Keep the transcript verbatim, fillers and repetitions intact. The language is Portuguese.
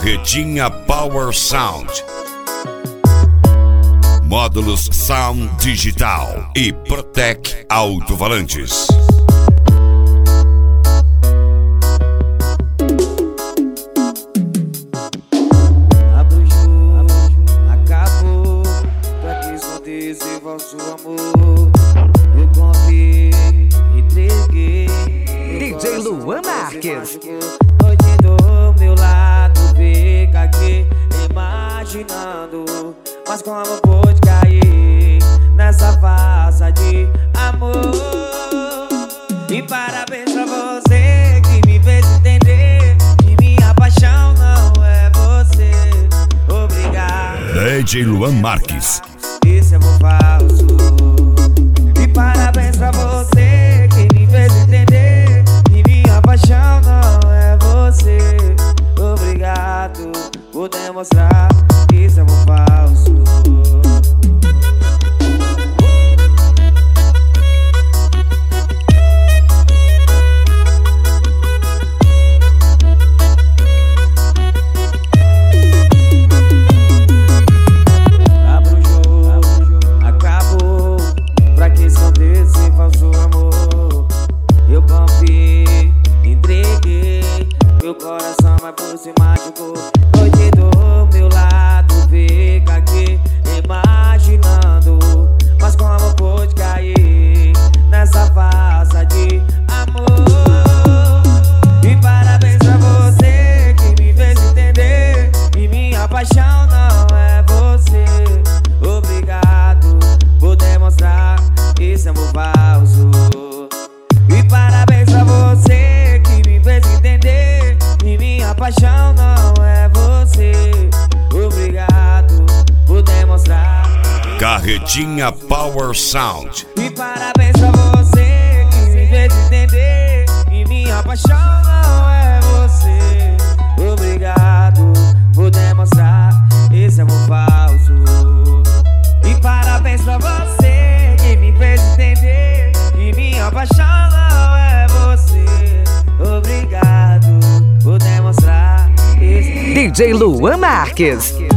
Carretinha Power Sound. Módulos Sound Digital e Protec Alto-Falantes. Abro o jogo, acabou. Pra que esconder vosso amor? Eu confiei, entreguei. D J Luan Marques. Noite do meu lado, fica aqui imaginando. Mas como pôde cair nessa farsa de amor? E parabéns pra você que me fez entender que minha paixão não é você. Obrigado, D J Luan Marques. esse amor falso. E parabéns pra você que me fez entender que minha paixão não é você. Obrigado por demonstrar que esse amor falso. Abro o jogo, acabou. Pra que esconder esse falso amor? Eu confiei, entreguei. Meu coração vai por se machucou. Noite do meu lado, fica aqui imaginando. Mas como pôde cair nessa farsa de amor? E parabéns pra você que me fez entender que minha paixão não é você. Obrigado por demonstrar esse amor falso. E parabéns pra você que me fez entender que minha paixão não é você. Obrigado por demonstrar. Carretinha Power Sound. E parabéns pra você que me fez entender que minha paixão não é você. Obrigado por demonstrar esse amor falso. E parabéns pra você que me fez entender que minha paixão não é você. Obrigado por demonstrar esse D J Luan Marques.